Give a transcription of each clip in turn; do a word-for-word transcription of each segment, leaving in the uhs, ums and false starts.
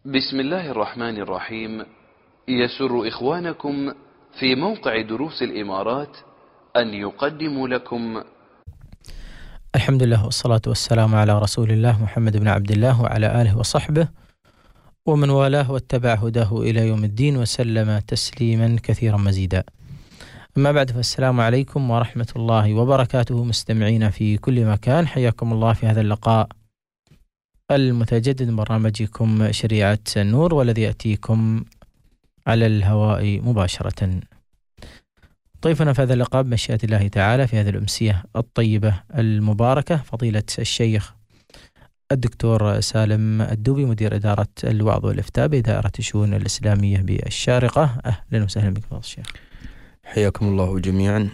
بسم الله الرحمن الرحيم. يسر إخوانكم في موقع دروس الإمارات أن يقدموا لكم الحمد لله والصلاة والسلام على رسول الله محمد بن عبد الله وعلى آله وصحبه ومن والاه واتبع هداه إلى يوم الدين وسلم تسليما كثيرا مزيدا. أما بعد، فالسلام عليكم ورحمة الله وبركاته مستمعين في كل مكان، حياكم الله في هذا اللقاء المتجدد من برنامجكم شريعة النور، والذي يأتيكم على الهواء مباشرة. ضيفنا في هذا اللقاء بمشيئة الله تعالى في هذه الأمسية الطيبة المباركة فضيلة الشيخ الدكتور سالم الدوبي، مدير إدارة الوعظ والإفتاء بدائرة الشؤون الإسلامية بالشارقة. أهلا وسهلا بك فضيلة الشيخ. حياكم الله جميعا،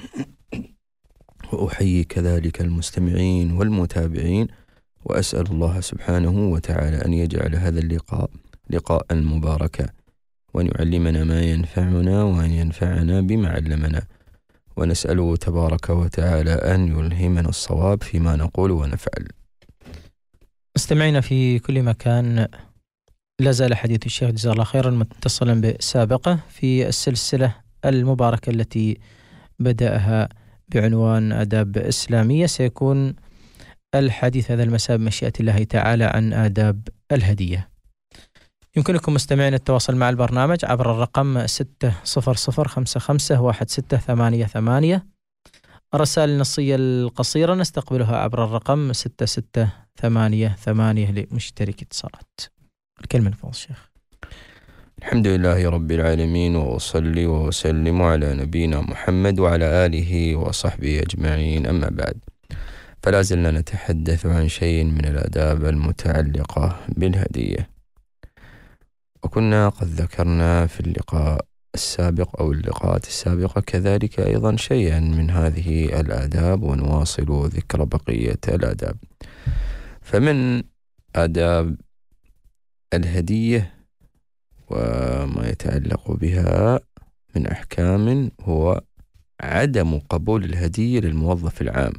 وأحيي كذلك المستمعين والمتابعين، وأسأل الله سبحانه وتعالى أن يجعل هذا اللقاء لقاء مباركا، وأن يعلمنا ما ينفعنا وأن ينفعنا بما علمنا، ونسأله تبارك وتعالى أن يلهمنا الصواب فيما نقول ونفعل. مستمعينا في كل مكان، لا زال حديث الشيخ جزاه الله خيرا متصلا بسابقة في السلسلة المباركة التي بدأها بعنوان آداب إسلامية. سيكون الحديث هذا المساء بمشيئة الله تعالى عن آداب الهدية. يمكنكم مستمعين التواصل مع البرنامج عبر الرقم ستة صفر صفر خمسة خمسة واحد ستة ثمانية ثمانية. الرسائل النصية القصيرة نستقبلها عبر الرقم ستة ستة ثمانية ثمانية لمشترك اتصالات. الكلمة لفضل الشيخ. الحمد لله رب العالمين، وأصلي وأسلم على نبينا محمد وعلى آله وصحبه أجمعين، أما بعد، فلا زلنا نتحدث عن شيء من الآداب المتعلقة بالهدية، وكنا قد ذكرنا في اللقاء السابق أو اللقاءات السابقة كذلك أيضا شيئا من هذه الآداب، ونواصل ذكر بقية الآداب. فمن آداب الهدية وما يتعلق بها من أحكام هو عدم قبول الهدية للموظف العام،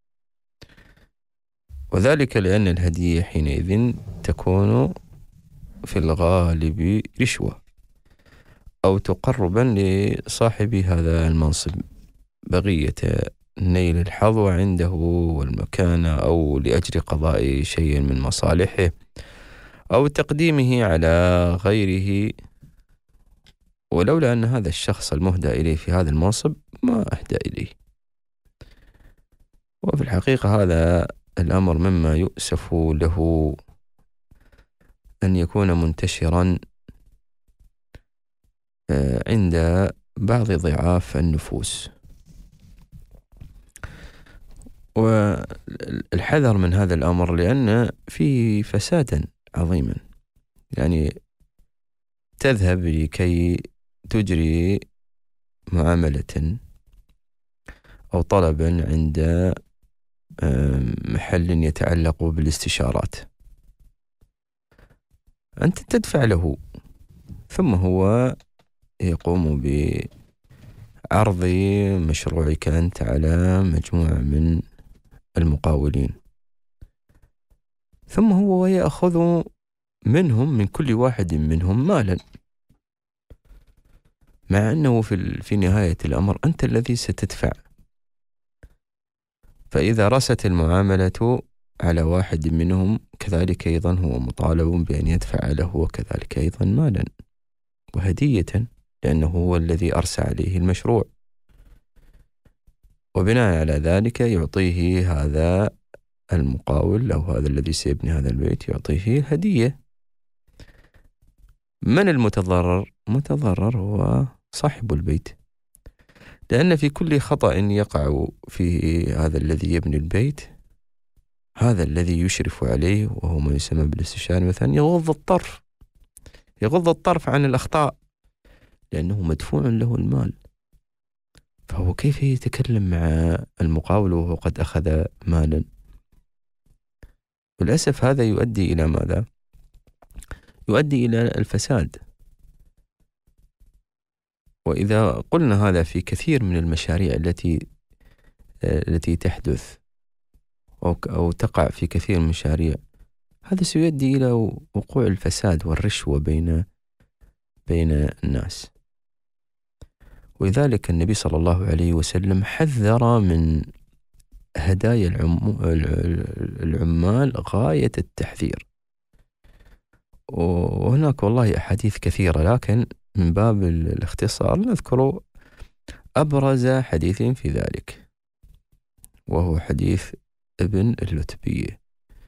وذلك لأن الهدية حينئذ تكون في الغالب رشوة أو تقربا لصاحب هذا المنصب بغية نيل الحظوة عنده والمكانة، أو لأجل قضاء شيء من مصالحه، أو تقديمه على غيره، ولولا أن هذا الشخص المهدى إليه في هذا المنصب ما أهدى إليه. وفي الحقيقة هذا الأمر مما يؤسف له أن يكون منتشرا عند بعض ضعاف النفوس، والحذر من هذا الأمر لأن فيه فسادا عظيما. يعني تذهب لكي تجري معاملة أو طلبا عند محل يتعلق بالاستشارات، أنت تدفع له، ثم هو يقوم بعرض مشروعك أنت على مجموعة من المقاولين، ثم هو يأخذ منهم من كل واحد منهم مالا، مع أنه في في نهاية الأمر أنت الذي ستدفع. فإذا رست المعاملة على واحد منهم، كذلك أيضا هو مطالب بأن يدفع له وكذلك أيضا مالا وهدية، لأنه هو الذي أرسى عليه المشروع، وبناء على ذلك يعطيه هذا المقاول أو هذا الذي سيبني هذا البيت يعطيه هدية. من المتضرر؟ متضرر هو صاحب البيت، لأن في كل خطأ يقع في هذا الذي يبني البيت، هذا الذي يشرف عليه وهو ما يسمى بالاستشاري مثلا يغض الطرف يغض الطرف عن الأخطاء، لأنه مدفوع له المال، فهو كيف يتكلم مع المقاول وهو قد أخذ مالا؟ للأسف هذا يؤدي إلى ماذا؟ يؤدي إلى الفساد. وإذا قلنا هذا في كثير من المشاريع التي التي تحدث أو أو تقع في كثير من المشاريع هذا سيؤدي إلى وقوع الفساد والرشوة بين بين الناس. ولذلك النبي صلى الله عليه وسلم حذر من هدايا العمال غاية التحذير. وهناك والله أحاديث كثيرة، لكن من باب الاختصار نذكر أبرز حديث في ذلك، وهو حديث ابن اللتبية.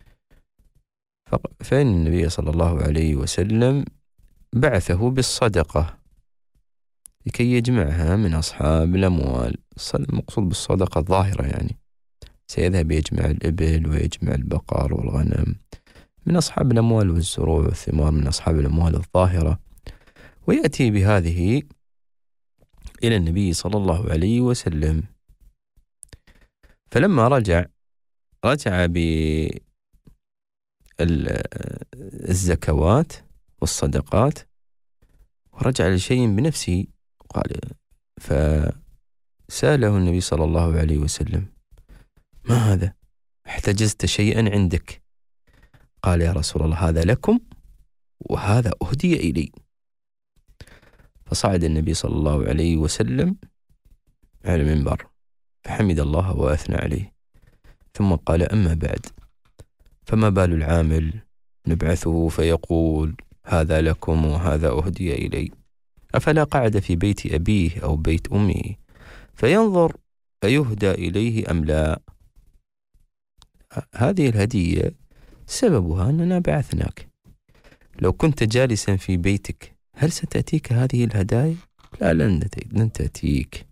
فإن النبي صلى الله عليه وسلم بعثه بالصدقة لكي يجمعها من أصحاب الأموال. المقصود بالصدقة الظاهرة، يعني سيذهب يجمع الإبل ويجمع البقر والغنم من أصحاب الأموال والزروع والثمار من أصحاب الأموال الظاهرة، ويأتي بهذه إلى النبي صلى الله عليه وسلم. فلما رجع رجع بالزكوات والصدقات، ورجع لشيء بنفسه. قال فسأله النبي صلى الله عليه وسلم: ما هذا؟ احتجزت شيئا عندك؟ قال: يا رسول الله، هذا لكم وهذا أهدي إلي. فصعد النبي صلى الله عليه وسلم على المنبر فحمد الله وأثنى عليه، ثم قال: أما بعد، فما بال العامل نبعثه فيقول هذا لكم وهذا أهدي إلي؟ أفلا قعد في بيت أبيه أو بيت أمه فينظر أيهدى إليه أم لا؟ هذه الهدية سببها أننا بعثناك. لو كنت جالسا في بيتك هل ستأتيك هذه الهدايا؟ لا، لن تأتيك.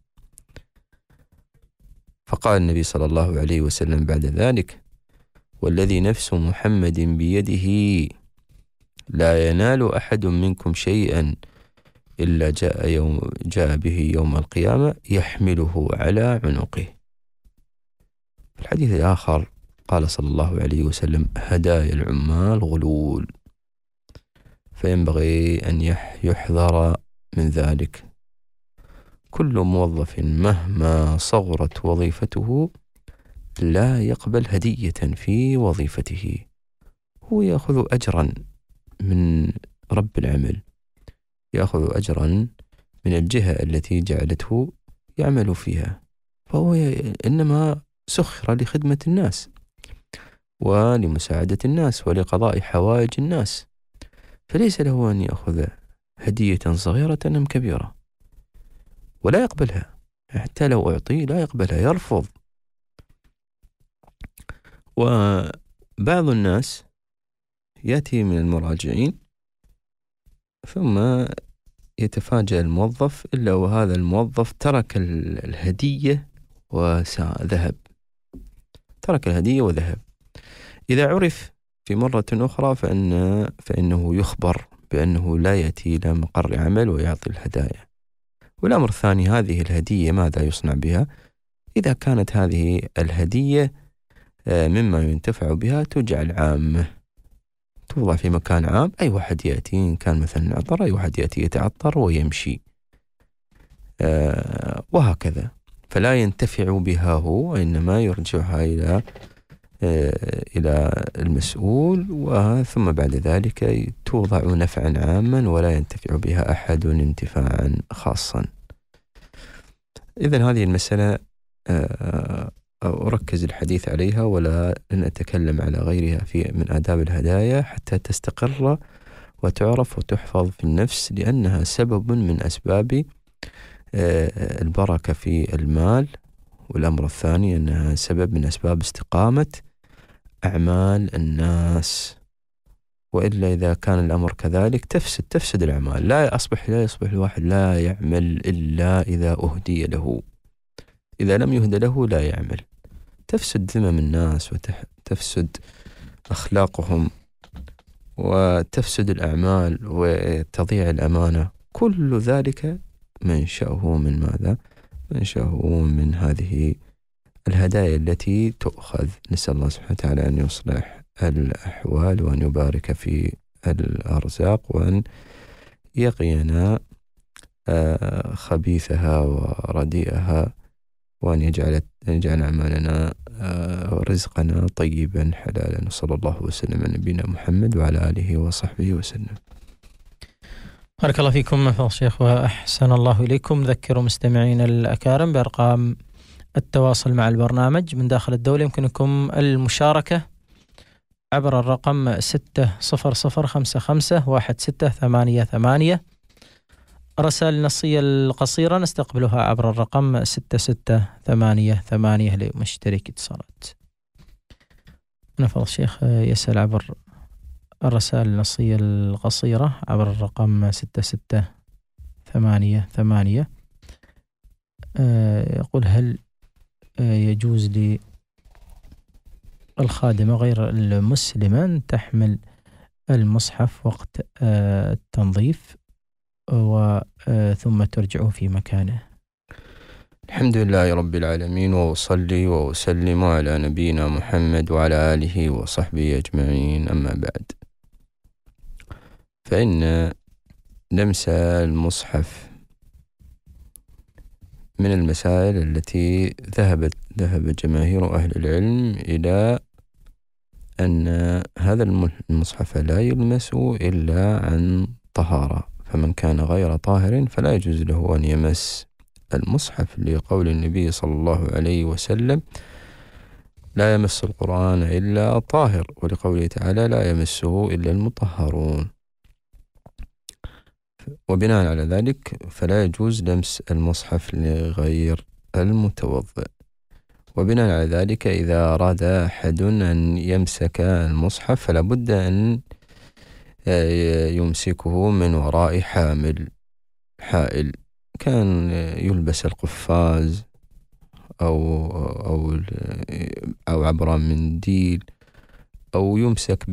فقال النبي صلى الله عليه وسلم بعد ذلك: والذي نفس محمد بيده لا ينال أحد منكم شيئا إلا جاء, يوم جاء به يوم القيامة يحمله على عنقه. في الحديث الآخر قال صلى الله عليه وسلم: هدايا العمال غلول، فينبغي أن يحذر من ذلك. كل موظف مهما صغرت وظيفته لا يقبل هدية في وظيفته، هو يأخذ أجرا من رب العمل، يأخذ أجرا من الجهة التي جعلته يعمل فيها، فهو إنما سخر لخدمة الناس ولمساعدة الناس ولقضاء حوائج الناس، فليس له أن يأخذ هدية صغيرة أم كبيرة، ولا يقبلها. حتى لو أعطي لا يقبلها، يرفض. وبعض الناس يأتي من المراجعين ثم يتفاجأ الموظف إلا وهذا الموظف ترك الهدية وذهب، ترك الهدية وذهب. إذا عرف في مرة أخرى فإن فإنه يخبر بأنه لا يأتي إلى مقر عمل ويعطي الهدايا. والأمر الثاني، هذه الهدية ماذا يصنع بها؟ إذا كانت هذه الهدية مما ينتفع بها تجعل عامة، توضع في مكان عام، أي واحد يأتي، إن كان مثلا عطر أي واحد يأتي يتعطر ويمشي، آه وهكذا، فلا ينتفع بها هو، وإنما يرجعها إلى آه إلى المسؤول، وثم بعد ذلك توضع نفعا عاما ولا ينتفع بها أحد انتفاعا خاصا. إذن هذه المسألة آه أركز الحديث عليها ولا لن أتكلم على غيرها في من آداب الهدايا حتى تستقر وتعرف وتحفظ في النفس، لأنها سبب من أسباب البركة في المال. والأمر الثاني أنها سبب من أسباب استقامة أعمال الناس، وإلا إذا كان الأمر كذلك تفسد تفسد الأعمال. لا أصبح لا يصبح الواحد لا يعمل إلا إذا أهدي له، إذا لم يهدى له لا يعمل، تفسد ذمم الناس وتفسد أخلاقهم وتفسد الأعمال وتضيع الأمانة. كل ذلك منشأه من ماذا؟ منشأه من هذه الهدايا التي تؤخذ. نسأل الله سبحانه وتعالى أن يصلح الأحوال وأن يبارك في الأرزاق وأن يقينا خبيثها ورديئها وأن يجعل يجعل أعمالنا ورزقنا طيبا حلالا. وصلى الله وسلم على نبينا محمد وعلى آله وصحبه وسلم. بارك الله فيكم فضل الشيخ وأحسن الله إليكم. ذكروا مستمعين الأكارم بأرقام التواصل مع البرنامج من داخل الدولة. يمكنكم المشاركة عبر الرقم ستة صفر صفر خمسة خمسة واحد ستة ثمانية ثمانية. الرسائل النصية القصيرة نستقبلها عبر الرقم ستة ستة ثمانية ثمانية لمشترك اتصالات. فضل الشيخ يسأل عبر الرسائل النصية القصيرة عبر الرقم ستة ستة ثمانية ثمانية. يقول هل يجوز للخادمة غير المسلمة أن تحمل المصحف وقت التنظيف وثم ترجعه في مكانه؟ الحمد لله رب العالمين، وأصلي وأسلم على نبينا محمد وعلى آله وصحبه أجمعين. أما بعد، فإن لمس المصحف من المسائل التي ذهبت ذهب جماهير أهل العلم إلى أن هذا المصحف لا يلمس إلا عن طهارة، فمن كان غير طاهر فلا يجوز له أن يمس المصحف، لقول النبي صلى الله عليه وسلم لا يمس القرآن إلا طاهر، ولقوله تعالى لا يمسه إلا المطهرون. وبناء على ذلك فلا يجوز لمس المصحف لغير المتوضئ. وبناء على ذلك إذا أراد أحد أن يمسك المصحف فلا بد أن يمسكه من وراء حامل حائل، كان يلبس القفاز أو أو أو عبر منديل، أو يمسك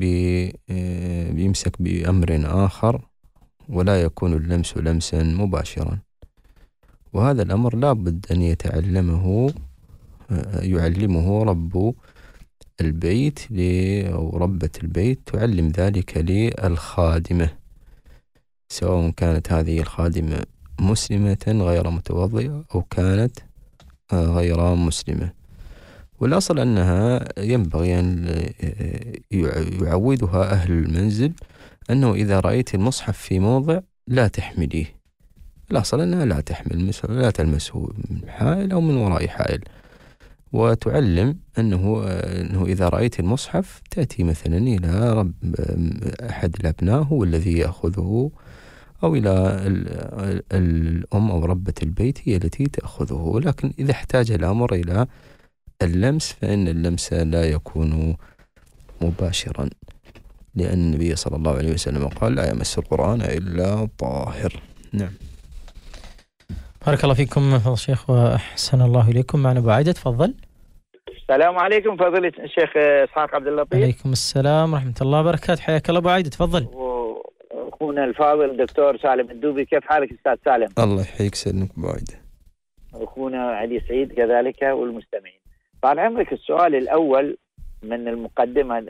بيمسك بأمر آخر، ولا يكون اللمس لمسا مباشرا. وهذا الأمر لا بد أن يتعلمه يعلمه رب البيت أو ربة البيت، تعلم ذلك للخادمة، سواء كانت هذه الخادمة مسلمة غير متوضئة أو كانت غير مسلمة. والأصل أنها ينبغي أن يعودها أهل المنزل أنه إذا رأيت المصحف في موضع لا تحمليه. الأصل أنها لا تحمل لا تلمسه من حائل أو من وراء حائل، وتعلم أنه أنه إذا رأيت المصحف تأتي مثلا إلى رب أحد الأبناء هو الذي يأخذه، أو إلى الأم أو ربة البيت هي التي تأخذه. ولكن إذا احتاج الأمر إلى اللمس فإن اللمس لا يكون مباشرا، لأن النبي صلى الله عليه وسلم قال لا يمس القرآن إلا طاهر. نعم. بارك الله فيكم فضل الشيخ وأحسن الله إليكم. معنا أبو عايدة، تفضل. السلام عليكم فضيلة الشيخ إسحاق عبد اللطيف. عليكم السلام ورحمة الله وبركاته. حياك الله أبو عايدة، تفضل. أخونا الفاضل دكتور سالم الدوبي، كيف حالك أستاذ سالم؟ الله يحييك، سلمك أبو عايدة. أخونا علي سعيد كذلك والمستمعين. طال عمرك، السؤال الأول من المقدمة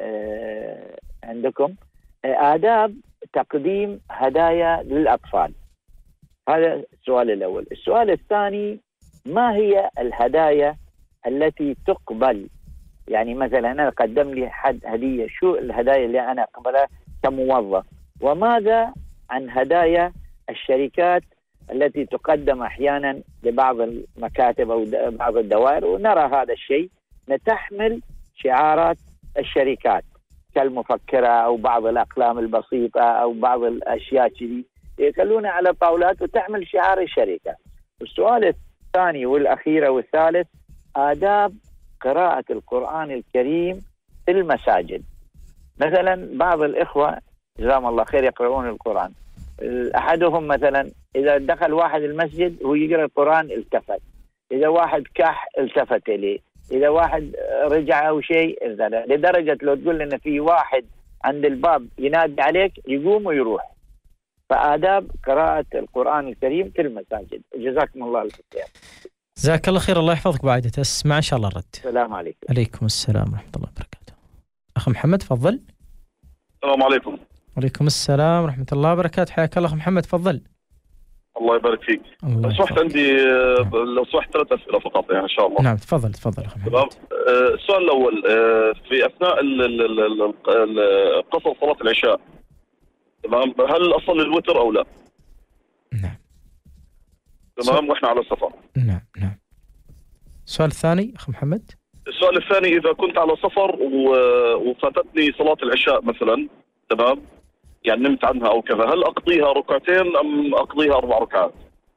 عندكم آداب تقديم هدايا للأطفال، هذا السؤال الأول. السؤال الثاني، ما هي الهدايا التي تقبل؟ يعني مثلا أنا قدم لي حد هدية، شو الهدايا اللي أنا أقبلها كموظف؟ وماذا عن هدايا الشركات التي تقدم أحيانا لبعض المكاتب أو بعض الدوائر، ونرى هذا الشيء، نتحمل شعارات الشركات كالمفكرة أو بعض الأقلام البسيطة أو بعض الأشياء كذي يخلونها على طاولات وتحمل شعار الشركة. السؤال الثاني والأخير والثالث، آداب قراءة القرآن الكريم في المساجد. مثلا بعض الإخوة جزاهم الله خير يقرؤون القرآن، أحدهم مثلا إذا دخل واحد المسجد هو يقرأ القرآن التفت، إذا واحد كح التفت إليه، إذا واحد رجع أو شيء، لدرجة لو تقول لنا في واحد عند الباب ينادي عليك يقوم ويروح. فآداب قراءة القرآن الكريم في المساجد. جزاكم الله الخير. جزاك الله خير، الله يحفظك أبو عايدة. اسمع إن شاء الله الرد. السلام عليكم. عليكم السلام ورحمة الله وبركاته. أخ محمد، تفضل. السلام عليكم. وعليكم السلام ورحمة الله وبركاته. حياك الله أخ محمد، تفضل. الله يبارك فيك. الله لو سمحت يحفظك. عندي لو سمحت ثلاث أسئلة فقط يعني إن شاء الله. نعم تفضل تفضل أخي محمد. تمام. آه، السؤال الأول، آه، في أثناء ال- ال- ال- ال- ال- قصر صلاة العشاء، تمام، هل أصلي الوتر أو لا؟ نعم تمام، وإحنا على السفر. نعم نعم. السؤال الثاني أخي محمد. السؤال الثاني، إذا كنت على سفر و- وفاتتني صلاة العشاء مثلا، تمام، يعني نمت عنها أو كذا، هل أقضيها ركعتين أم أقضيها أربع ركعات؟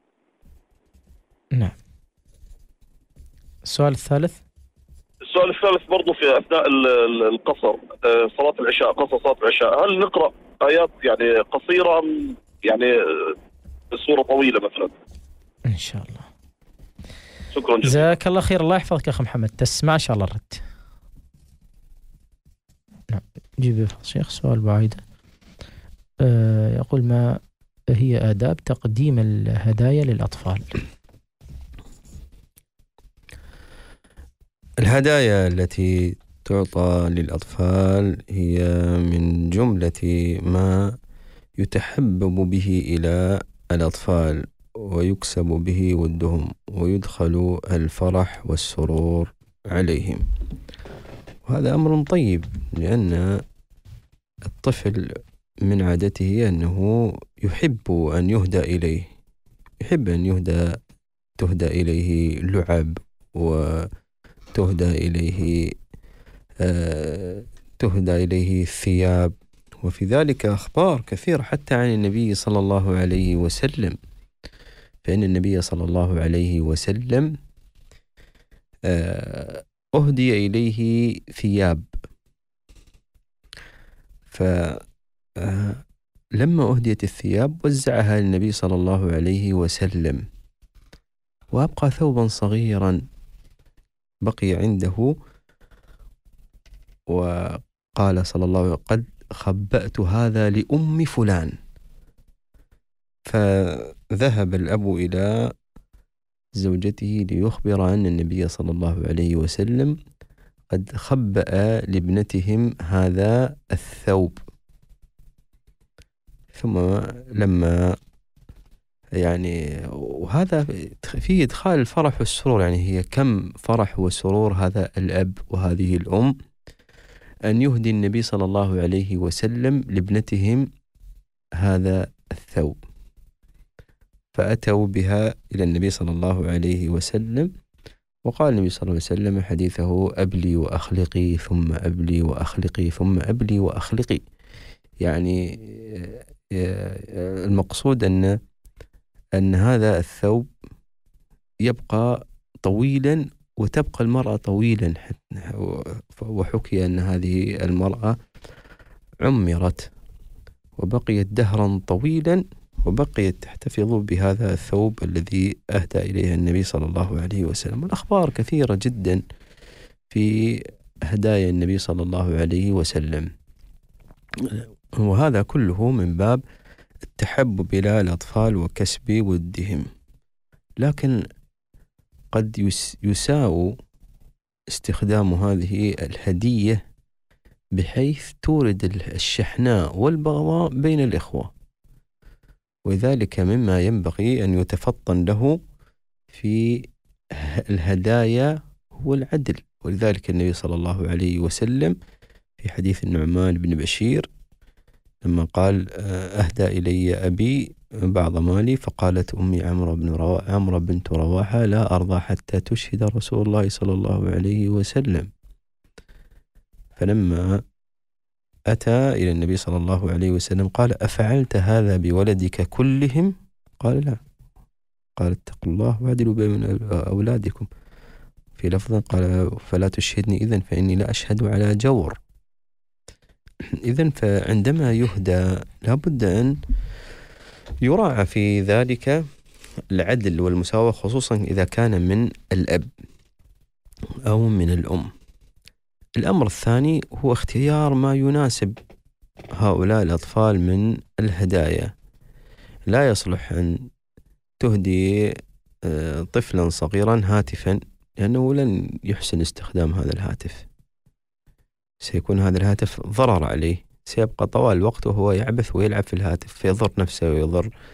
نعم. السؤال الثالث. السؤال الثالث برضو في أثناء ال- ال- القصر، آه، صلاة العشاء، قصر صلاة العشاء، هل نقرأ آيات يعني قصيرة أم يعني آه، بصورة طويلة مثلا؟ إن شاء الله. شكرا جزيلا. جزاك الله خير. الله يحفظك أخي محمد. تسمع إن شاء الله الرد. نعم. جيب الشيخ سؤال بعيدة. أه يقول ما هي آداب تقديم الهدايا للأطفال؟ الهدايا التي تعطى للأطفال هي من جملة ما يتحبب به إلى الأطفال ويكسب به ودهم ويدخل الفرح والسرور عليهم، وهذا أمر طيب، لأن الطفل من عادته أنه يحب أن يهدى إليه، يحب أن يهدى تهدى إليه لعب وتهدى إليه آه تهدى إليه الثياب، وفي ذلك أخبار كثيرة حتى عن النبي صلى الله عليه وسلم، فإن النبي صلى الله عليه وسلم آه أهدي إليه ثياب، فلما أهديت الثياب وزعها النبي صلى الله عليه وسلم، وأبقى ثوبا صغيرا بقي عنده، وقال صلى الله عليه وسلم قد خبأت هذا لأم فلان. فذهب الأب إلى زوجته ليخبر أن النبي صلى الله عليه وسلم قد خبأ لابنتهم هذا الثوب. ثم لما يعني وهذا فيه إدخال الفرح والسرور، يعني هي كم فرح وسرور هذا الأب وهذه الأم أن يهدي النبي صلى الله عليه وسلم لابنتهم هذا الثوب. فأتوا بها إلى النبي صلى الله عليه وسلم، وقال النبي صلى الله عليه وسلم حديثه أبلي وأخلقي ثم أبلي وأخلقي ثم أبلي وأخلقي، يعني المقصود أن أن هذا الثوب يبقى طويلا وتبقى المرأة طويلا، وحكي أن هذه المرأة عمرت وبقيت دهرا طويلا وبقيت تحتفظ بهذا الثوب الذي أهدى إليها النبي صلى الله عليه وسلم. الأخبار كثيرة جدا في هدايا النبي صلى الله عليه وسلم، وهذا كله من باب التحبب إلى الأطفال وكسب ودهم. لكن قد يساء استخدام هذه الهدية بحيث تورد الشحناء والبغضاء بين الإخوة، وذلك مما ينبغي أن يتفطن له في الهدايا هو العدل. ولذلك النبي صلى الله عليه وسلم في حديث النعمان بن بشير لما قال أهدى إلي أبي بعض مالي، فقالت أمي عمرو بن روا... عمرو بنت رواحة لا أرضى حتى تشهد رسول الله صلى الله عليه وسلم. فلما أتى إلى النبي صلى الله عليه وسلم قال أفعلت هذا بولدك كلهم؟ قال لا. قال اتقوا الله واعدلوا بين أولادكم. في لفظ قال فلا تشهدني إذن فإني لا أشهد على جور. إذن فعندما يهدى لابد أن يراعى في ذلك العدل والمساواة، خصوصا إذا كان من الأب أو من الأم. الأمر الثاني هو اختيار ما يناسب هؤلاء الأطفال من الهدايا. لا يصلح أن تهدي طفلا صغيرا هاتفا، لأنه لن يحسن استخدام هذا الهاتف، سيكون هذا الهاتف ضرر عليه، سيبقى طوال الوقت وهو يعبث ويلعب في الهاتف فيضر نفسه ويضر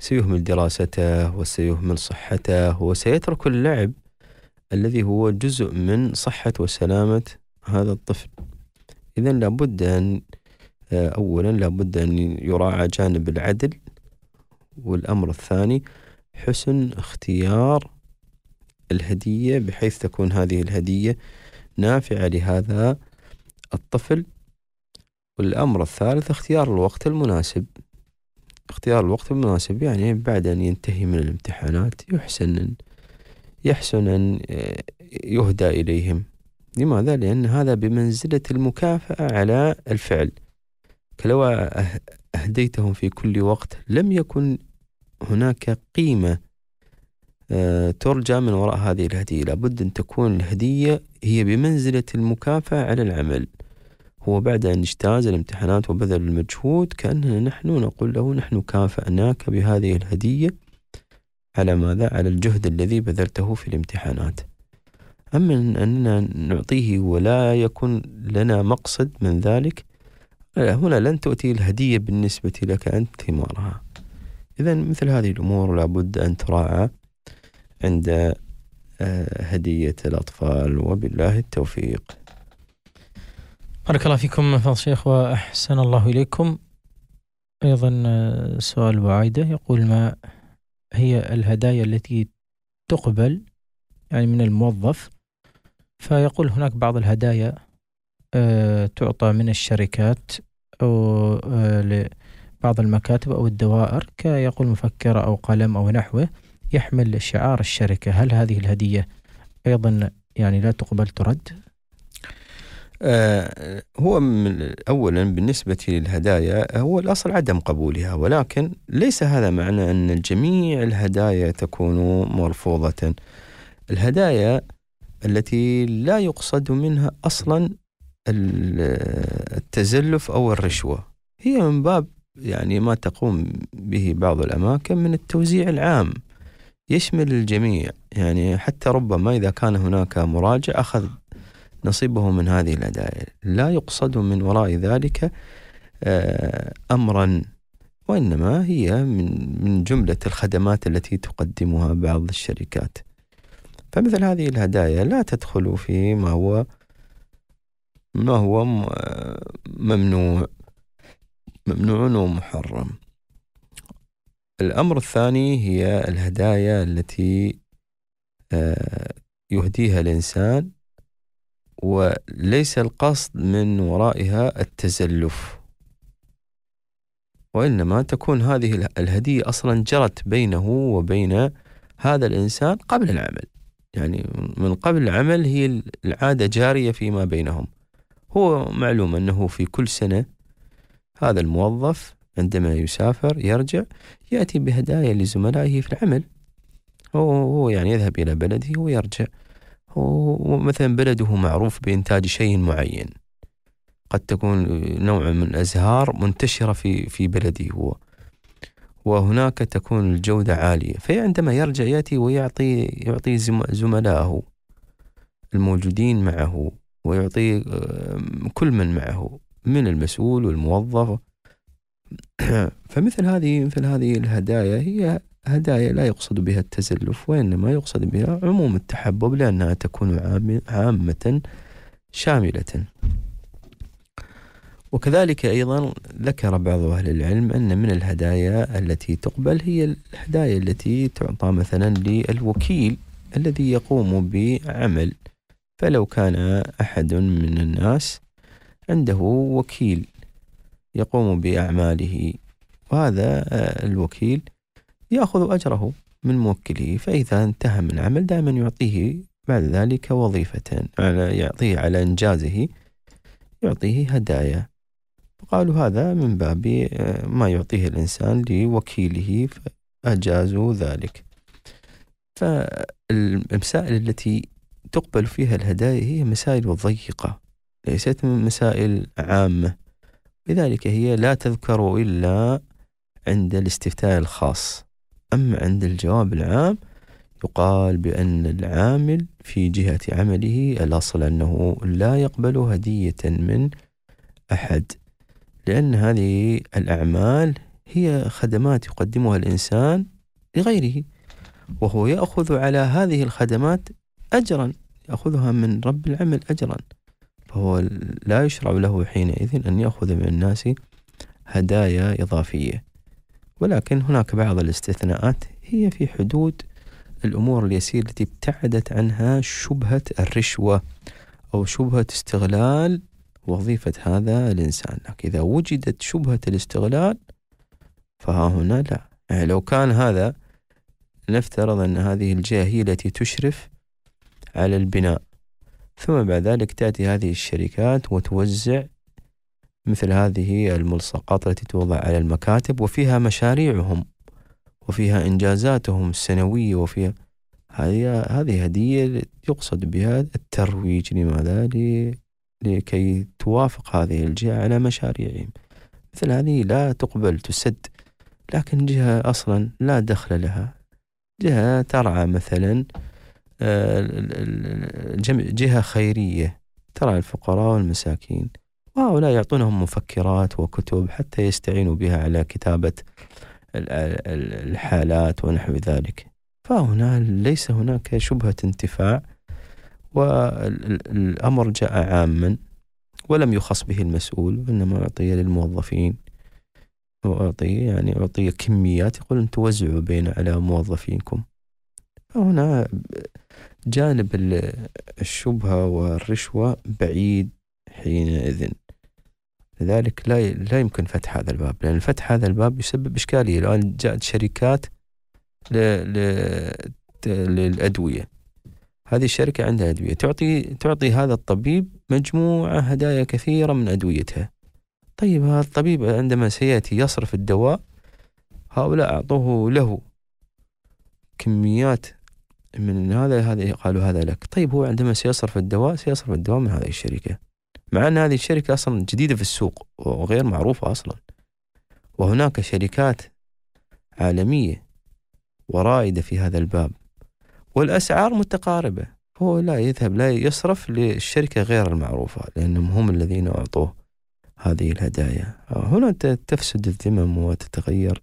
سيهمل دراسته وسيهمل صحته وسيترك اللعب الذي هو جزء من صحة وسلامة هذا الطفل. إذن لابد أن أولا لابد أن يراعى جانب العدل، والأمر الثاني حسن اختيار الهدية بحيث تكون هذه الهدية نافعة لهذا الطفل. والأمر الثالث اختيار الوقت المناسب. اختيار الوقت المناسب يعني بعد أن ينتهي من الامتحانات يحسن يحسن أن يهدى إليهم. لماذا؟ لأن هذا بمنزلة المكافأة على الفعل. كلو أهديتهم في كل وقت لم يكن هناك قيمة ترجى من وراء هذه الهدية. لابد أن تكون الهدية هي بمنزلة المكافأة على العمل. هو بعد أن اجتاز الامتحانات وبذل المجهود كأننا نحن نقول له نحن كافأناك بهذه الهدية على ماذا؟ على الجهد الذي بذلته في الامتحانات. أما أننا نعطيه ولا يكون لنا مقصد من ذلك، هنا لن تؤتي الهدية بالنسبة لك أنت ثمارها. إذن مثل هذه الأمور لابد أن تراعى عند هدية الأطفال، وبالله التوفيق. بارك الله فيكم فضل الشيخ وأحسن الله إليكم. أيضا سؤال بعيدة يقول: ما هي الهدايا التي تقبل يعني من الموظف؟ فيقول هناك بعض الهدايا أه تعطى من الشركات أو أه لبعض المكاتب أو الدوائر، كيقول مفكرة أو قلم أو نحوه يحمل شعار الشركة. هل هذه الهدية أيضا يعني لا تقبل ترد؟ آه هو من أولا بالنسبة للهدايا هو الأصل عدم قبولها، ولكن ليس هذا معنى أن جميع الهدايا تكون مرفوضة. الهدايا التي لا يقصد منها أصلا التزلف أو الرشوة هي من باب يعني ما تقوم به بعض الأماكن من التوزيع العام يشمل الجميع. يعني حتى ربما إذا كان هناك مراجع أخذ نصيبه من هذه الهدايا، لا يقصد من وراء ذلك أمرا، وإنما هي من من جملة الخدمات التي تقدمها بعض الشركات. فمثل هذه الهدايا لا تدخل في ما هو ما هو ممنوع ممنوع ومحرم. الأمر الثاني هي الهدايا التي يهديها الإنسان وليس القصد من ورائها التزلف، وإنما تكون هذه الهدية أصلا جرت بينه وبين هذا الإنسان قبل العمل. يعني من قبل العمل هي العادة جارية فيما بينهم. هو معلوم أنه في كل سنة هذا الموظف عندما يسافر يرجع يأتي بهدايا لزملائه في العمل. هو, هو يعني يذهب إلى بلده ويرجع. هو مثلا بلده معروف بإنتاج شيء معين، قد تكون نوع من الأزهار منتشرة في في بلده هو، وهناك تكون الجودة عالية. فعندما يرجع يأتي ويعطي يعطي زملائه الموجودين معه، ويعطي كل من معه من المسؤول والموظف. فمثل هذه مثل هذه الهدايا هي هدايا لا يقصد بها التزلف، وإنما يقصد بها عموم التحبب، لأنها تكون عامة شاملة. وكذلك أيضا ذكر بعض أهل العلم أن من الهدايا التي تقبل هي الهدايا التي تعطى مثلا للوكيل الذي يقوم بعمل. فلو كان أحد من الناس عنده وكيل يقوم بأعماله، وهذا الوكيل يأخذ أجره من موكله، فإذا انتهى من عمل دائما يعطيه بعد ذلك وظيفة، يعطيه على إنجازه يعطيه هدايا. قالوا هذا من باب ما يعطيه الإنسان لوكيله فأجازوا ذلك. فالمسائل التي تقبل فيها الهدايا هي مسائل ضيقة، ليست من مسائل عامة، لذلك هي لا تذكر إلا عند الاستفتاء الخاص. أما عند الجواب العام يقال بأن العامل في جهة عمله الأصل أنه لا يقبل هدية من أحد، لأن هذه الأعمال هي خدمات يقدمها الإنسان لغيره، وهو يأخذ على هذه الخدمات أجرا، يأخذها من رب العمل أجرا، فهو لا يشرع له حينئذ أن يأخذ من الناس هدايا إضافية. ولكن هناك بعض الاستثناءات هي في حدود الأمور اليسيرة التي ابتعدت عنها شبهة الرشوة أو شبهة استغلال وظيفة هذا الإنسان. لكن إذا وجدت شبهة الاستغلال فها هنا لا. يعني لو كان هذا، نفترض أن هذه الجهة هي التي تشرف على البناء، ثم بعد ذلك تأتي هذه الشركات وتوزع مثل هذه الملصقات التي توضع على المكاتب وفيها مشاريعهم وفيها إنجازاتهم السنوية، وفيها هذه هذه هدية يقصد بها الترويج. لماذا؟ لكي توافق هذه الجهة على مشاريعهم. مثل هذه لا تقبل، تسد. لكن جهة أصلا لا دخل لها، جهة ترعى مثلا جهة خيرية ترعى الفقراء والمساكين، وهؤلاء يعطونهم مفكرات وكتب حتى يستعينوا بها على كتابة الحالات ونحو ذلك، فهنا ليس هناك شبهة انتفاع، والأمر جاء عاما ولم يخص به المسؤول، وإنما أعطي للموظفين، وأعطي يعني أعطي كميات يقول أن توزعوا بين على موظفينكم. فهنا جانب الشبهة والرشوة بعيد حينئذ، لذلك لا لا يمكن فتح هذا الباب، لأن فتح هذا الباب يسبب إشكالية. الآن جاءت شركات للأدوية، هذه الشركة عندها أدوية، تعطي تعطي هذا الطبيب مجموعة هدايا كثيرة من أدويتها. طيب هذا الطبيب عندما سيأتي يصرف الدواء، هؤلاء أعطوه له كميات من هذا هذا قالوا هذا لك. طيب هو عندما سيصرف الدواء سيصرف الدواء من هذه الشركة، مع أن هذه الشركة أصلا جديدة في السوق وغير معروفة أصلا، وهناك شركات عالمية ورائدة في هذا الباب والأسعار متقاربة، فهو لا يذهب لا يصرف للشركة غير المعروفة لأنهم هم الذين أعطوه هذه الهدايا. هنا تفسد الذمم وتتغير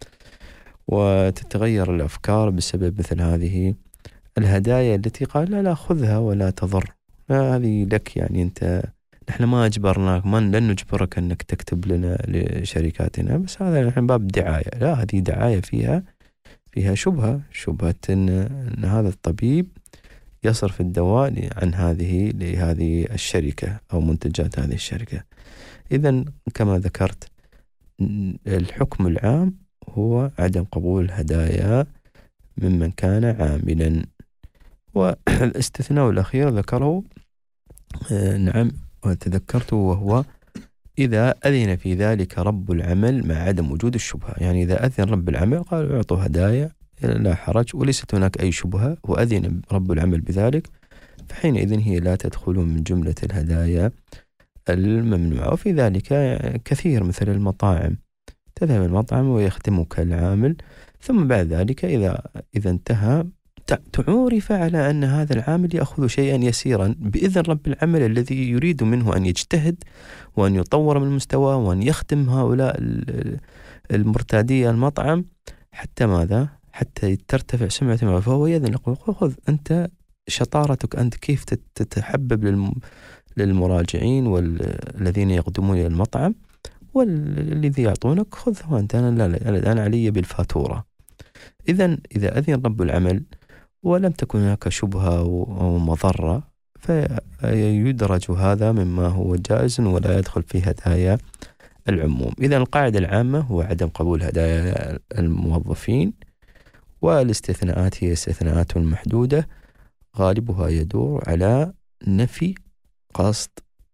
وتتغير الأفكار بسبب مثل هذه الهدايا التي قال لا لا خذها ولا تضر، هذه لك، يعني أنت نحن ما أجبرناك، ما لن نجبرك أنك تكتب لنا لشركاتنا، بس هذا نحن باب دعاية. لا، هذه دعاية فيها فيها شبهة شبهة إن, إن هذا الطبيب يصرف الدواء عن هذه لهذه الشركة أو منتجات هذه الشركة. إذن كما ذكرت الحكم العام هو عدم قبول الهدايا ممن كان عاملا. والاستثناء الأخير ذكره نعم وتذكرته، وهو إذا أذن في ذلك رب العمل مع عدم وجود الشبهة. يعني إذا أذن رب العمل قال اعطوا هدايا لا حرج وليست هناك أي شبهة وأذن رب العمل بذلك، فحينئذ هي لا تدخل من جملة الهدايا الممنوعة. وفي ذلك كثير مثل المطاعم، تذهب المطعم ويخدمك العامل، ثم بعد ذلك إذا إذا انتهى تعرف على أن هذا العامل يأخذ شيئا يسيرا بإذن رب العمل الذي يريد منه أن يجتهد وأن يطور من المستوى وأن يخدم هؤلاء المرتادي المطعم حتى ماذا؟ حتى ترتفع سمعته، فهو يذن يقول خذ أنت شطارتك، أنت كيف تتحبب للمراجعين والذين يقدمون إلى المطعم والذي يعطونك خذه أنت، أنا لا الآن علي بالفاتورة. إذن إذا أذن رب العمل ولم تكن هناك شبهة أو مضرة فيدرج هذا مما هو جائز ولا يدخل في هدايا العموم. إذن القاعدة العامة هو عدم قبول هدايا الموظفين، والاستثناءات هي استثناءات محدودة غالبها يدور على نفي قصد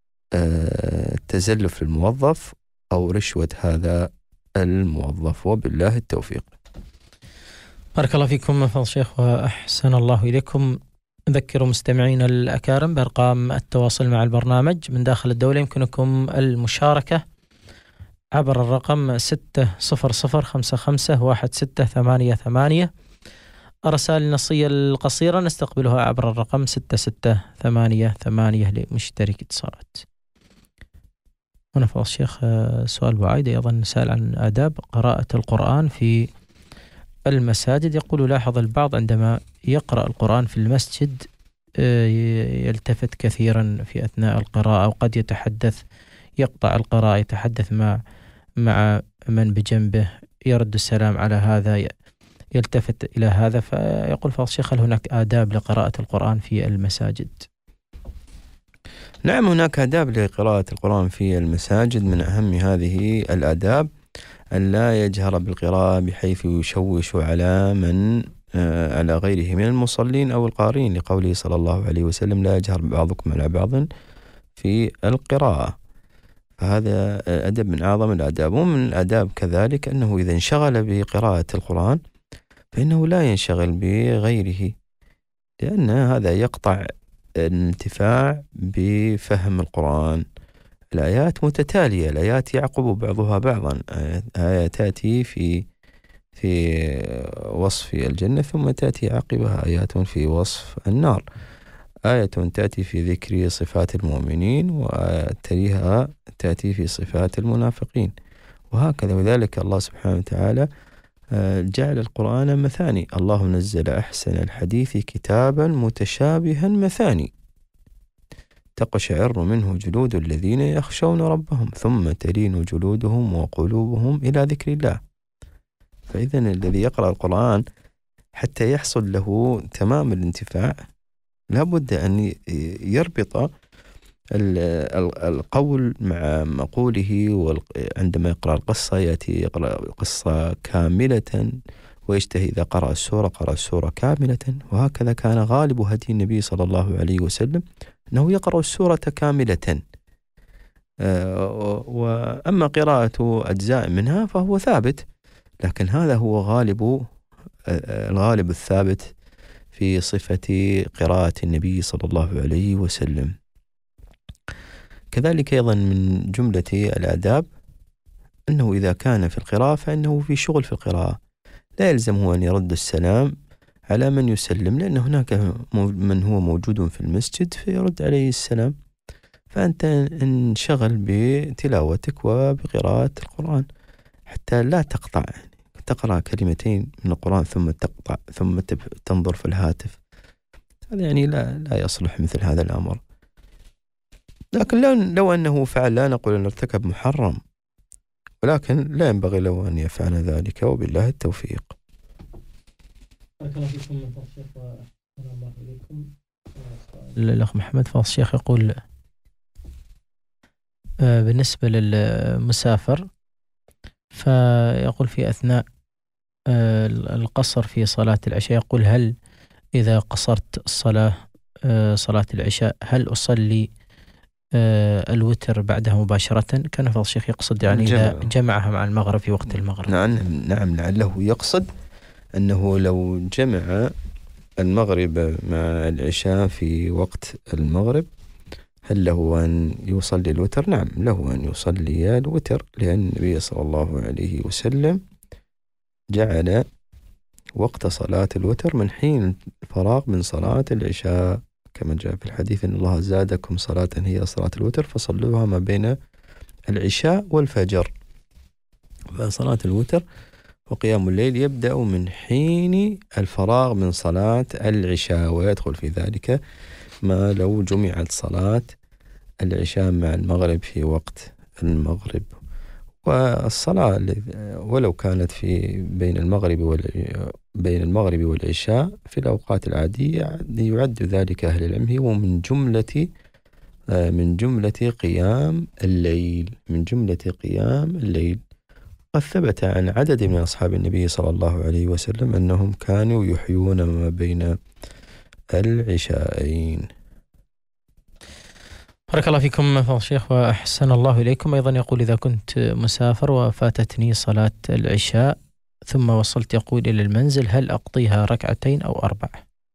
تزلف الموظف أو رشوة هذا الموظف، وبالله التوفيق. بارك الله فيكم فضل الشيخ وأحسن الله إليكم. أذكر مستمعين الأكارم بأرقام التواصل مع البرنامج من داخل الدولة، يمكنكم المشاركة عبر الرقم ستة صفر صفر خمسة خمسة واحد ستة ثمانية ثمانية. الرسائل النصية القصيرة نستقبلها عبر الرقم ستة ستة ثمانية ثمانية لمشترك اتصالات. هنا فضل الشيخ سؤال بعيد أيضا سأل عن آداب قراءة القرآن في المساجد. يقول لاحظ البعض عندما يقرأ القرآن في المسجد يلتفت كثيرا في أثناء القراءة، وقد يتحدث يقطع القراءة يتحدث مع مع من بجنبه، يرد السلام على هذا، يلتفت إلى هذا. فيقول فضل الشيخ هل هناك آداب لقراءة القرآن في المساجد؟ نعم، هناك آداب لقراءة القرآن في المساجد. من أهم هذه الآداب أن لا يجهر بالقراءة بحيث يشوش على من على غيره من المصلين أو القارئين، لقوله صلى الله عليه وسلم لا يجهر بعضكم على بعض في القراءة. فهذا أدب من أعظم الآداب. ومن الآداب كذلك أنه إذا انشغل بقراءة القرآن فإنه لا ينشغل بغيره، لأن هذا يقطع الانتفاع بفهم القرآن. الآيات متتالية، الآيات يعقب بعضها بعضا، آية تأتي في في وصف الجنة ثم تأتي عقبها آيات في وصف النار، آية تأتي في ذكر صفات المؤمنين وتليها تأتي في صفات المنافقين، وهكذا. وذلك الله سبحانه وتعالى جعل القرآن مثاني. الله نزل أحسن الحديث كتابا متشابها مثاني تقشعر منه جلود الذين يخشون ربهم ثم تلين جلودهم وقلوبهم إلى ذكر الله. فإذا الذي يقرأ القرآن حتى يحصل له تمام الانتفاع لابد أن يربط القول مع مقوله. عندما يقرأ القصة يأتي يقرأ القصة كاملة، ويجتهد إذا قرأ السورة قرأ السورة كاملة. وهكذا كان غالب هدي النبي صلى الله عليه وسلم أنه يقرأ السورة كاملة. وأما قراءة أجزاء منها فهو ثابت، لكن هذا هو غالب الغالب الثابت في صفة قراءة النبي صلى الله عليه وسلم. كذلك أيضا من جملة الآداب أنه إذا كان في القراءة فإنه في شغل في القراءة، لا يلزمه أن يرد السلام على من يسلم، لأن هناك من هو موجود في المسجد فيرد عليه السلام، فأنت انشغل بتلاوتك وبقراءة القرآن حتى لا تقطع، تقرأ كلمتين من القرآن ثم تقطع ثم تنظر في الهاتف. هذا يعني لا لا يصلح مثل هذا الأمر. لكن لو, لو أنه فعل لا نقول أن ارتكب محرم، ولكن لا ينبغي له أن يفعل ذلك، وبالله التوفيق. بارك الله فيكم من فضل الشيخ وأحسن الله إليكم. الأخ محمد فضل الشيخ يقول بالنسبة للمسافر، فيقول في أثناء القصر في صلاة العشاء، يقول هل إذا قصرت الصلاة صلاة العشاء هل أصلي الوتر بعدها مباشرة؟ كان فضل الشيخ يقصد يعني جمع. إذا جمعها مع المغرب في وقت المغرب. نعم نعم لعله يقصد أنه لو جمع المغرب مع العشاء في وقت المغرب هل له أن يصلي الوتر؟ نعم له أن يصلي الوتر، لأن النبي صلى الله عليه وسلم جعل وقت صلاة الوتر من حين الفراغ من صلاة العشاء، كما جاء في الحديث إن الله زادكم صلاة هي صلاة الوتر فصلوها ما بين العشاء والفجر. فصلاة الوتر وقيام الليل يبدأ من حين الفراغ من صلاة العشاء، ويدخل في ذلك ما لو جمعت صلاة العشاء مع المغرب في وقت المغرب. والصلاة ولو كانت في بين المغرب بين المغرب والعشاء في الأوقات العادية يعد ذلك أهل العلم ومن جملة من جملة قيام الليل من جملة قيام الليل. قد ثبت عن عدد من أصحاب النبي صلى الله عليه وسلم أنهم كانوا يحيون ما بين العشاءين. بارك الله فيكم فضل الشيخ وأحسن الله إليكم. أيضا يقول إذا كنت مسافر وفاتتني صلاة العشاء ثم وصلت يقول إلى المنزل هل أقضيها ركعتين أو أربع؟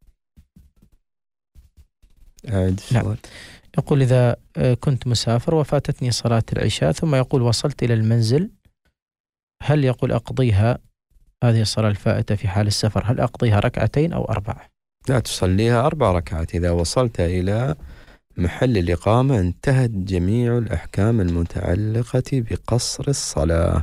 نعم. يقول إذا كنت مسافر وفاتتني صلاة العشاء ثم يقول وصلت إلى المنزل هل يقول أقضيها هذه الصلاة الفائتة في حال السفر هل أقضيها ركعتين أو أربع؟ لا تصليها أربع ركعات. إذا وصلت إلى محل الإقامة انتهت جميع الأحكام المتعلقة بقصر الصلاة،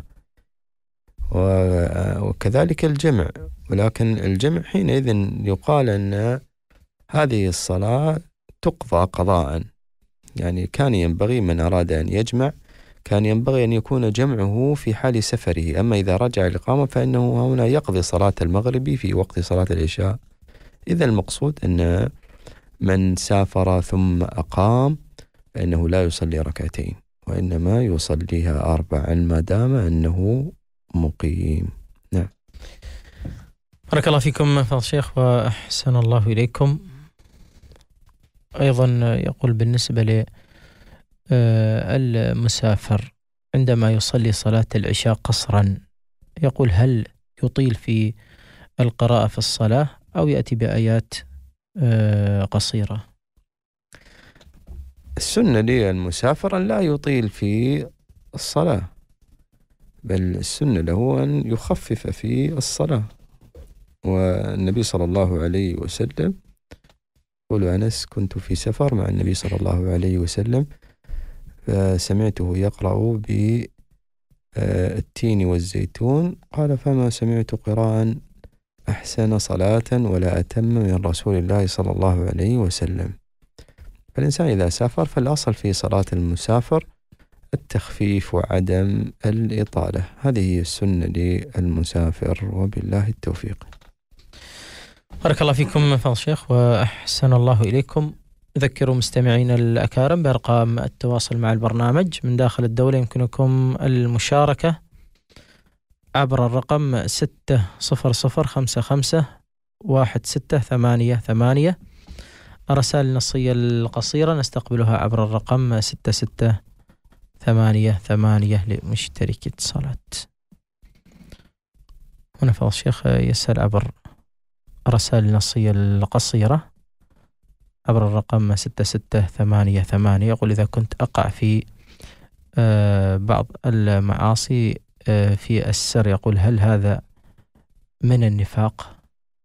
وكذلك الجمع. ولكن الجمع حينئذ يقال أن هذه الصلاة تقضى قضاء، يعني كان ينبغي من أراد أن يجمع كان ينبغي أن يكون جمعه في حال سفره. أما إذا رجع الإقامة فإنه هنا يقضي صلاة المغرب في وقت صلاة العشاء. إذا المقصود أن من سافر ثم أقام فإنه لا يصلي ركعتين، وإنما يصليها أربعا ما دام أنه مقيم. نعم. بارك الله فيكم فضل الشيخ وأحسن الله إليكم. أيضا يقول بالنسبة للمسافر عندما يصلي صلاة العشاء قصرا، يقول هل يطيل في القراءة في الصلاة أو يأتي بآيات قصيرة؟ السنة للمسافر أن لا يطيل في الصلاة، بل السنة له أن يخفف في الصلاة. والنبي صلى الله عليه وسلم يقول أنس: كنت في سفر مع النبي صلى الله عليه وسلم فسمعته يقرأ بالتين والزيتون، قال: فما سمعت قراء أحسن صلاة ولا أتم من رسول الله صلى الله عليه وسلم. فالإنسان إذا سافر فالأصل في صلاة المسافر التخفيف وعدم الإطالة، هذه هي السنة للمسافر، وبالله التوفيق. بارك الله فيكم فضل الشيخ وأحسن الله إليكم. أذكروا مستمعين الأكارم بأرقام التواصل مع البرنامج من داخل الدولة. يمكنكم المشاركة عبر الرقم ستة صفر صفر خمسة خمسة واحد ستة ثمانية ثمانية. الرسائل النصية القصيرة نستقبلها عبر الرقم ستة ستة ثمانية ثمانية لمشترك اتصالات. هنا فضل الشيخ يسأل عبر الرسائل النصية القصيرة عبر الرقم ستة ستة ثمانية ثمانية. يقول: إذا كنت أقع في بعض المعاصي في السر، يقول هل هذا من النفاق؟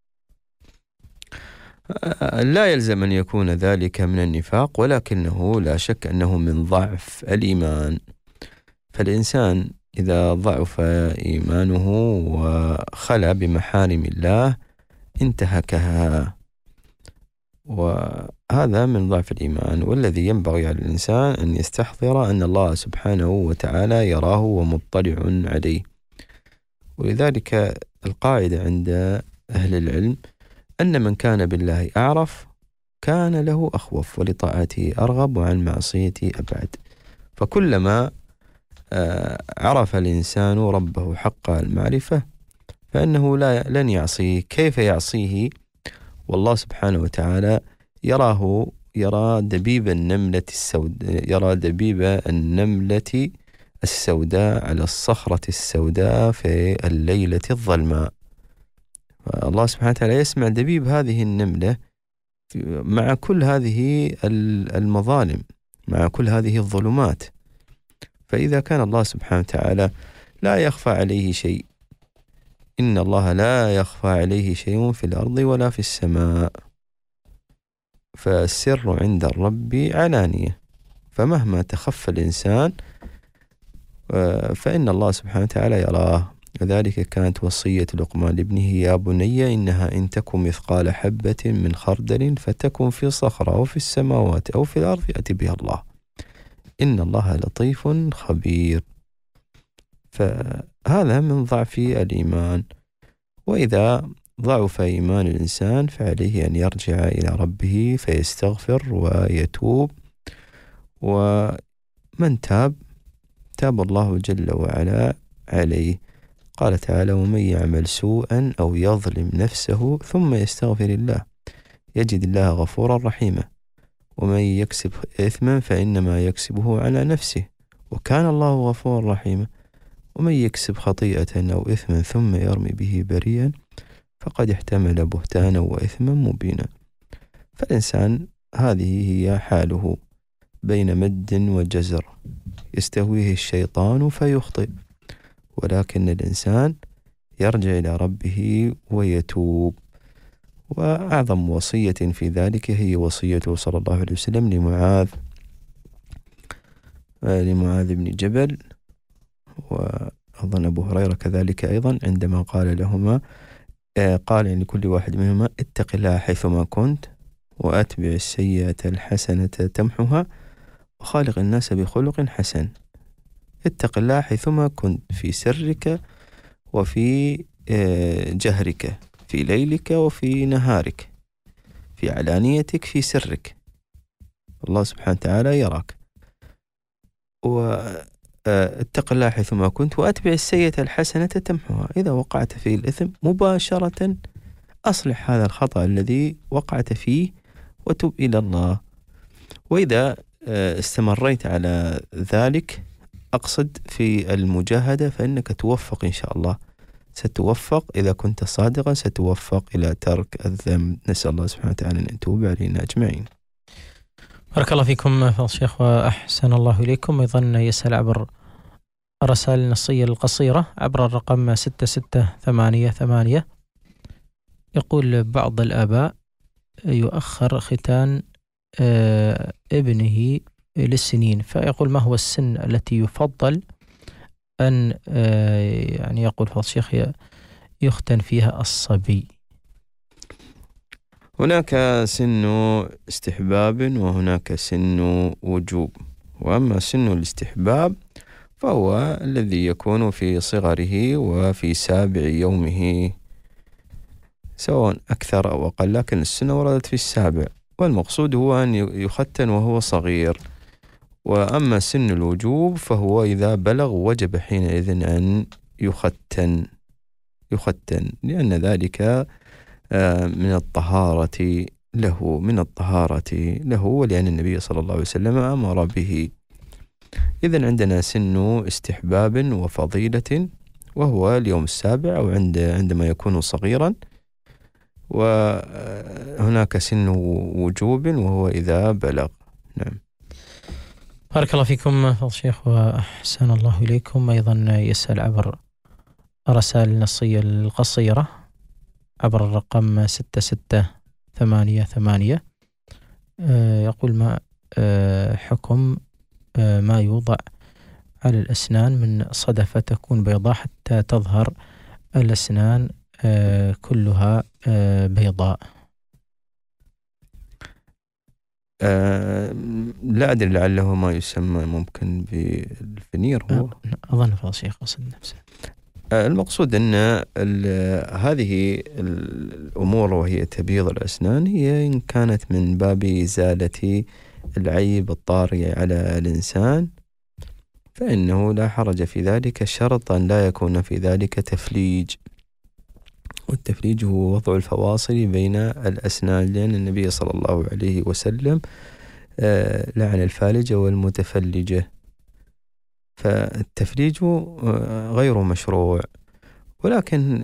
لا يلزم أن يكون ذلك من النفاق، ولكنه لا شك أنه من ضعف الإيمان. فالإنسان إذا ضعف إيمانه وخلى بمحارم الله انتهكها، وهذا من ضعف الإيمان. والذي ينبغي على الإنسان أن يستحضر أن الله سبحانه وتعالى يراه ومطلع عليه. ولذلك القاعدة عند أهل العلم أن من كان بالله أعرف كان له أخوف، ولطاعته أرغب، وعن معصيته أبعد. فكلما عرف الإنسان ربه حق المعرفة فإنه لا لن يعصيه. كيف يعصيه والله سبحانه وتعالى يراه يرى دبيب النملة السوداء يرى دبيب النملة السوداء على الصخرة السوداء في الليلة الظلماء. الله سبحانه وتعالى يسمع دبيب هذه النملة مع كل هذه المظالم، مع كل هذه الظلمات. فإذا كان الله سبحانه وتعالى لا يخفى عليه شيء، إن الله لا يخفى عليه شيء في الأرض ولا في السماء، فالسر عند الرب علانية. فمهما تخفى الإنسان فإن الله سبحانه وتعالى يراه. وذلك كانت وصية لقمان لابنه: يا بني إنها إن تكن مثقال حبة من خردل فتكن في صخرة أو في السماوات أو في الأرض يأتي بها الله، إن الله لطيف خبير. فهذا من ضعف الإيمان. وإذا ضعف إيمان الإنسان فعليه أن يرجع إلى ربه فيستغفر ويتوب، ومن تاب تاب الله جل وعلا عليه. قال تعالى: ومن يعمل سوءا أو يظلم نفسه ثم يستغفر الله يجد الله غفورا رحيما، ومن يكسب إثما فإنما يكسبه على نفسه وكان الله غفورا رحيما، ومن يكسب خطيئة أو إثما ثم يرمي به بريئا فقد احتمل بهتانا وإثما مبينا. فالإنسان هذه هي حاله بين مد وجزر، يستهويه الشيطان فيخطئ، ولكن الإنسان يرجع إلى ربه ويتوب. وأعظم وصية في ذلك هي وصيته صلى الله عليه وسلم لمعاذ لمعاذ بن جبل، وأظن أبو هريرة كذلك أيضا، عندما قال لهما قال يعني لكل واحد منهما: اتق الله حيثما كنت وأتبع السيئة الحسنة تمحها وخالق الناس بخلق حسن. اتق الله حيثما كنت، في سرك وفي جهرك، في ليلك وفي نهارك، في علانيتك في سرك، الله سبحانه وتعالى يراك. واتق الله حيثما كنت وأتبع السيئة الحسنة تمحها. إذا وقعت في الإثم مباشرة أصلح هذا الخطأ الذي وقعت فيه وتب إلى الله. وإذا استمريت على ذلك، أقصد في المجاهدة، فإنك توفق إن شاء الله، ستوفق إذا كنت صادقا، ستوفق إلى ترك الذنب. نسأل الله سبحانه وتعالى أن يتوب علينا أجمعين. بارك الله فيكم فضل الشيخ وأحسن الله إليكم. أيضا يسأل عبر الرسائل النصية القصيرة عبر الرقم ستة ستة ثمانية ثمانية، يقول: بعض الآباء يؤخر ختان آه ابنه للسنين، فيقول: ما هو السن التي يفضل أن آه يعني يقول فضل الشيخ يختن فيها الصبي؟ هناك سن استحباب وهناك سن وجوب. وأما سن الاستحباب فهو الذي يكون في صغره وفي سابع يومه، سواء أكثر أو أقل، لكن السنة وردت في السابع، والمقصود هو أن يختن وهو صغير. وأما سن الوجوب فهو إذا بلغ وجب حينئذ أن يختن يختن لأن ذلك من الطهارة له من الطهارة له ولأن النبي صلى الله عليه وسلم أمر به. إذن عندنا سن استحباب وفضيلة، وهو اليوم السابع أو عند عندما يكون صغيرا. وهناك سن وجوب وهو إذا بلغ. نعم. بارك الله فيكم فضل الشيخ وأحسن الله إليكم. أيضا يسأل عبر الرسائل النصية القصيرة عبر الرقم ستة ستة ثمانية ثمانية، يقول: ما حكم ما يوضع على الأسنان من صدفة تكون بيضاء حتى تظهر الأسنان كلها بيضاء؟ أه لا أدري، لعله ما يسمى ممكن بالفنير. هو أظن فضل الشيخ قصد نفسه. أه المقصود أن هذه الأمور وهي تبييض الأسنان هي إن كانت من باب إزالة العيب الطارئ على الإنسان فإنه لا حرج في ذلك، شرطا لا يكون في ذلك تفليج. والتفليج هو وضع الفواصل بين الأسنان، لأن النبي صلى الله عليه وسلم لعن الفالجة والمتفلجة، فالتفليج غير مشروع. ولكن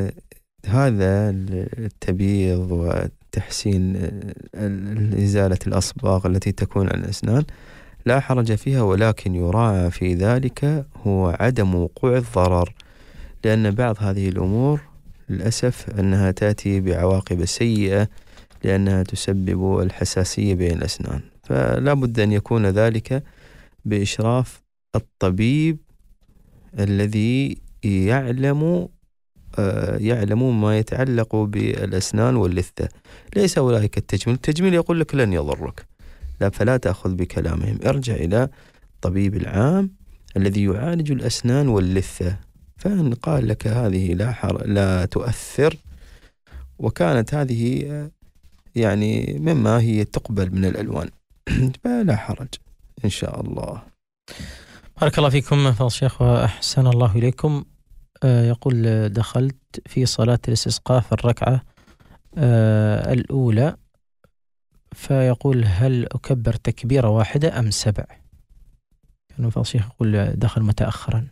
هذا التبييض وتحسين إزالة الأصباغ التي تكون على الأسنان لا حرج فيها، ولكن يراعى في ذلك هو عدم وقوع الضرر، لأن بعض هذه الأمور للأسف أنها تأتي بعواقب سيئة لأنها تسبب الحساسية بين الأسنان. فلا بد أن يكون ذلك بإشراف الطبيب الذي يعلم يعلم ما يتعلق بالأسنان واللثة، ليس أولئك التجميل. التجميل يقول لك لن يضرك، لا، فلا تأخذ بكلامهم، ارجع إلى الطبيب العام الذي يعالج الأسنان واللثة، فإن قال لك هذه لا حر... لا تؤثر، وكانت هذه يعني مما هي تقبل من الألوان فلا حرج إن شاء الله. بارك الله فيكم فضل الشيخ وأحسن الله إليكم. آه يقول: دخلت في صلاة الاستسقاء في الركعة آه الأولى، فيقول: هل أكبر تكبيرة واحدة أم سبع؟ يعني فضل الشيخ يقول دخل متأخرا.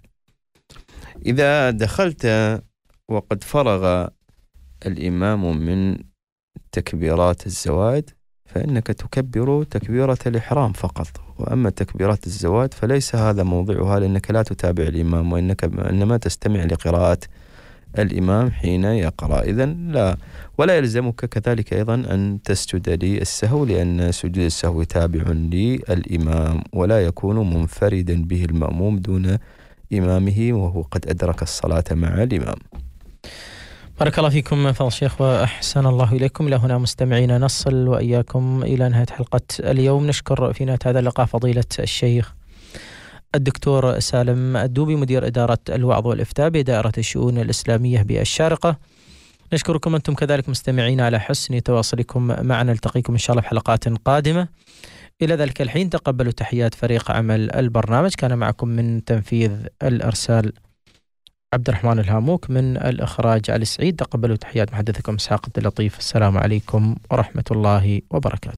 إذا دخلت وقد فرغ الإمام من تكبيرات الزواج فإنك تكبر تكبيرة الإحرام فقط، وأما تكبيرات الزواج فليس هذا موضعها، لأنك لا تتابع الإمام، وإنك إنما تستمع لقراءة الإمام حين يقرأ. إذن لا، ولا يلزمك كذلك أيضا أن تسجد للسهو، لأن سجود السهو تابع للإمام ولا يكون منفردا به المأموم دون إمامه وهو قد أدرك الصلاة مع الإمام. بارك الله فيكم فضل الشيخ وأحسن الله إليكم. إلى هنا مستمعينا نصل وإياكم إلى نهاية حلقة اليوم. نشكر في نهاية هذا اللقاء فضيلة الشيخ الدكتور سالم الدوبي، مدير إدارة الوعظ والإفتاء بدائرة الشؤون الإسلامية بالشارقة. نشكركم أنتم كذلك مستمعين على حسن تواصلكم معنا. نلتقيكم إن شاء الله في حلقات قادمة. إلى ذلك الحين تقبلوا تحيات فريق عمل البرنامج. كان معكم من تنفيذ الإرسال عبد الرحمن الهاموك، من الإخراج علي السعيد. تقبلوا تحيات محدثكم إسحاق عبد اللطيف. السلام عليكم ورحمة الله وبركاته.